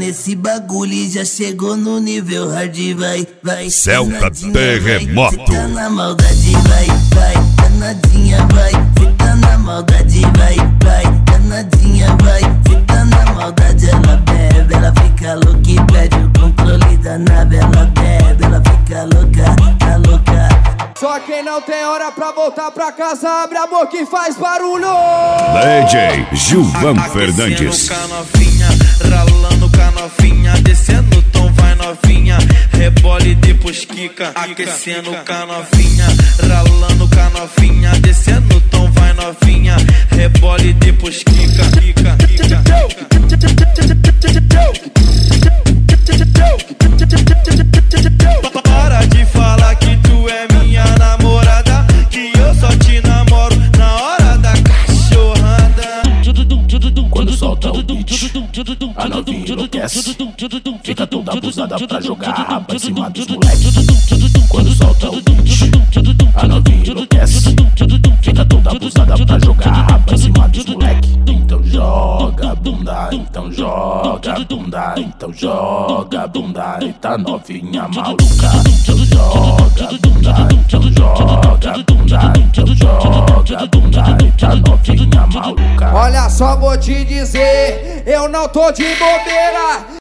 nesse bagulho e já chegou no nível hard, vai. Celta Terremoto. Cê tá na maldade, vai. Danadinha, vai. Cê tá na maldade, vai. Danadinha, vai. Cê tá na maldade, ela bebe, ela fica louca e pede o controle da nave. Ela bebe, ela fica louca, tá louca. Só quem não tem hora pra voltar pra casa, abre a boca e faz barulho. DJ Gilvan Fernandes. Com a novinha, ralando com a novinha, descendo o tom, vai novinha, rebole depois quica. Aquecendo com a novinha, ralando com a novinha, descendo o tom, vai novinha, rebole depois quica. Para de falar que tu é minha namorada, que eu só te namoro na hora da cachorrada. Quando solta o beat, a novinha enlouquece, fica toda abusada pra jogar a rapa em cima dos moleques. Quando solta o beat, a novinha enlouquece, fica toda abusada pra jogar a rapa em cima dos moleques. Então joga bunda, então joga bunda, então joga bunda, eita novinha maluca. Então joga bunda, então joga bunda, então joga bunda, eita novinha maluca. Olha só, vou te dizer, eu não tô de bobeira.